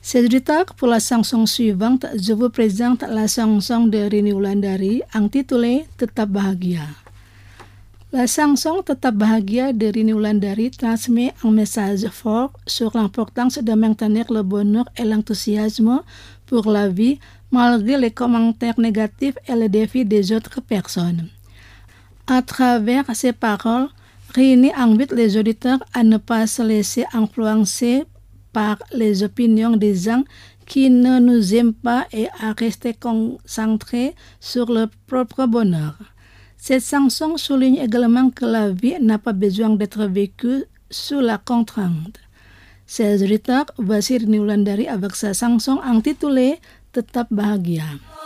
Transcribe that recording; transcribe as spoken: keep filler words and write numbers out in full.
C'est du tard pour la chanson suivante, je vous présente la chanson de Rini Wulandari intitulée Tetap Bahagia. La chanson Tetap Bahagia de Rini Wulandari transmet un message fort sur l'importance de maintenir le bonheur et l'enthousiasme pour la vie malgré les commentaires négatifs et les défis des autres personnes. À travers ces paroles, Rini invite les auditeurs à ne pas se laisser influencer par les opinions des gens qui ne nous aiment pas et à rester concentrés sur leur propre bonheur. Cette chanson souligne également que la vie n'a pas besoin d'être vécue sous la contrainte. Chers auditeurs, voici Rini Wulandari avec sa chanson intitulée Tetap Bahagia.